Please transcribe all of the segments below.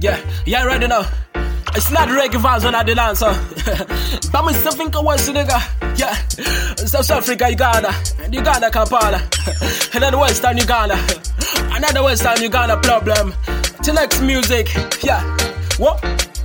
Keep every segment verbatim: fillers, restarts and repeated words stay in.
Yeah, yeah, ready now. It's not reggae vibes when I do dance, huh? But me still think I was nigga. Yeah, South Africa, Uganda, and Uganda, Kampala, and then Western Uganda, another Western Uganda problem. Till next music, yeah. What?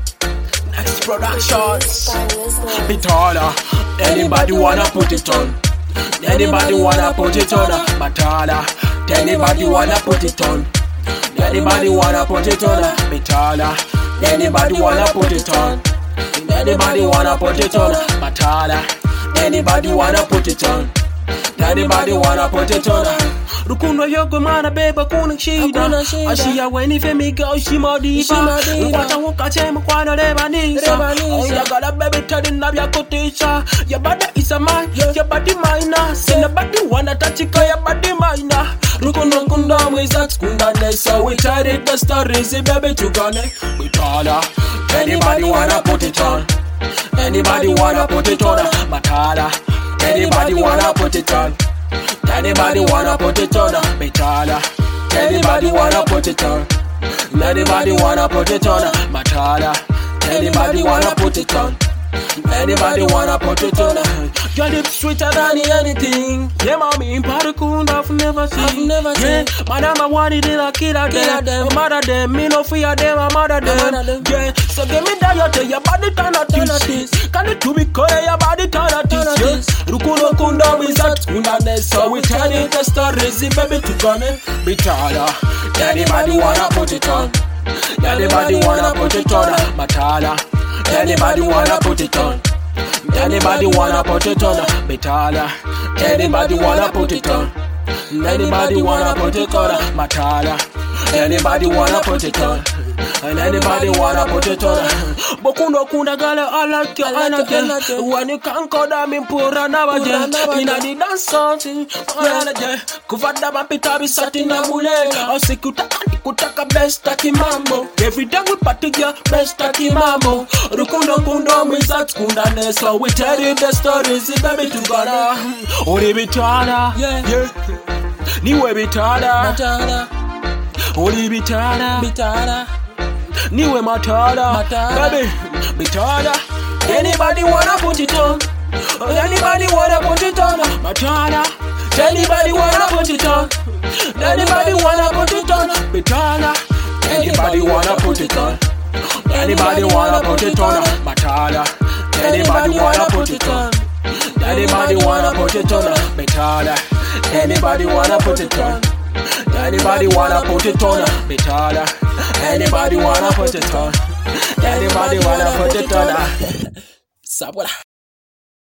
Next productions. Bitala. Anybody wanna put it on? Anybody wanna put it on? Matala. Anybody wanna put it on? Anybody wanna put it on? Bitala. Anybody wanna put it on? Anybody wanna put it on? Matala. Anybody wanna put it on? Anybody wanna put it on? Rukundo yoko mana beba kuna shida Ashia weni femi girl she madipa Mpata wuka chemu kwa na leba nisa Ya gala baby tadi nabia kutisha Ya bada isa man, ya badi maina Sina badi wana tachika ya badi maina Rukundo kunda wizat kunda nesa We tried it the stories baby tukane We tala Anybody wanna put it on? Anybody wanna put it on? Matala Anybody wanna put it on? Anybody wanna put it on? Matala. Anybody wanna put it on? Anybody wanna put it on? Matala. Anybody wanna put it on? Anybody wanna put it on? Your lips sweeter than anything. Yeah, mommy, in Parikunda, I've never seen. I've never seen. Yeah, madam, I wanted it, I kill them. them. My mother them, me no fear them, my mother them. Yeah, so give me that, you tell your body turn at this. Can it to be called your body turn at this? Rukuno kunda wizard, kunda nesa. We tell it the stories, baby, to gonna be tired. Anybody wanna put it on? Anybody wanna put it on? Matala. Anybody wanna put it on? Anybody wanna put it on? Matala. Anybody wanna put it on? Anybody wanna put it on? Matala. Anybody wanna put it on? And anybody wanna put it on? Bokundo kunda gale alake anake. When you can't call them in pura navaje. Inna di dance something. Kuvada mapita bisati na mule. Osikutaka kutaka best taki mambo. Every day we party girl best taki mambo. Rukundo kundo mizat kunda nesa. We tell you the stories baby together. Uri bitana. Yeah. Niwe bitana. Bitana. Uri bitana. Bitana. Niwe matala, baby, bitala. Anybody wanna put it on? Anybody wanna put it on? Matala. Anybody wanna put it on? Anybody wanna put it on? Bitala. Anybody wanna put it on? Anybody wanna put it on? Matala. Anybody wanna put it on? Anybody wanna put it on? Bitala. Anybody wanna put it on? Anybody wanna put it on? Bitala. Anybody wanna put it on? Anybody wanna put it on? Sabora.